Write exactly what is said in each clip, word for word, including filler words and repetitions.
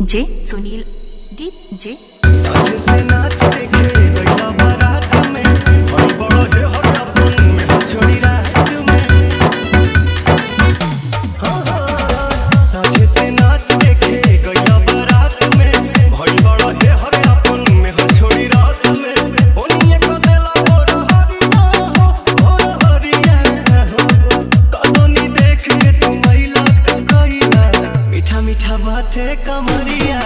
जे सुनील डीजे साझे से नाच देखे गइला बारात में हम बड़ो हे हटापन में हम छोड़ी रात में हाँ हाँ साझे से नाच देखे गइला बारात में हम बड़ो हे हटापन में हम छोड़ी रात में ओनिए को देला मोर हरिया हो मोर हरिया हो कतनी देख के तू महिला का कइला मीठा मीठा बातें कमरिया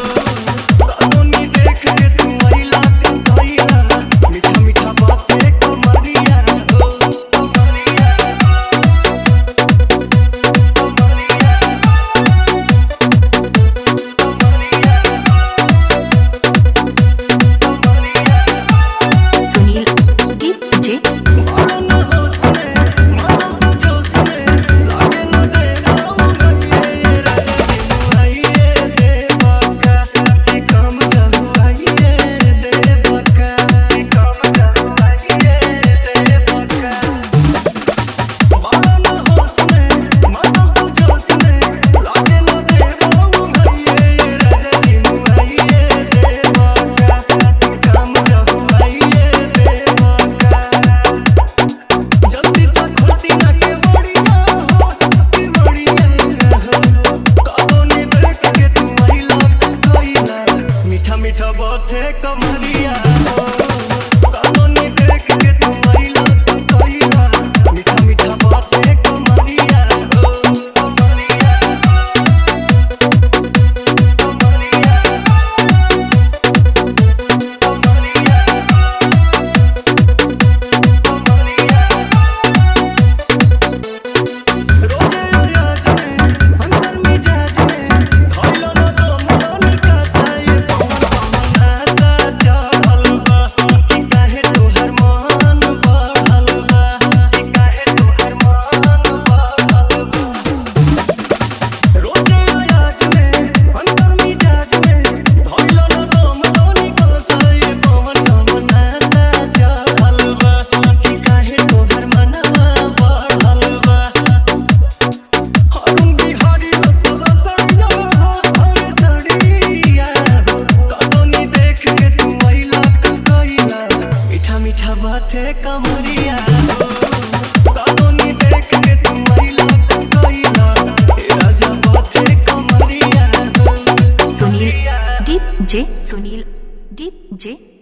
मीठा बाते कमरिया कतनी देख के तू महिला का कइला मीठा मीठा बाते कमरिया कमरिया कमरिया कमरिया कमरिया रोजे आज में अंदर मिजाज में धइलो न दम दनी का साए मीठा बातें कमरिया कतनी देख के तू महिला का कइला राजा बातें कमरिया सुनील डीजे सुनील डीजे